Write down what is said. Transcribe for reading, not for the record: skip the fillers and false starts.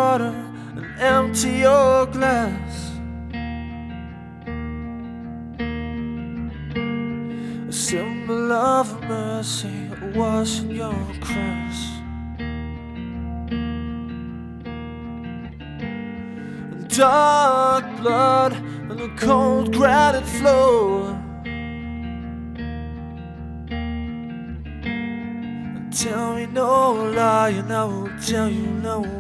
water and empty your glass. A symbol of mercy washing your cross. Dark blood and a cold granite flow. Tell me no lie and I will tell you no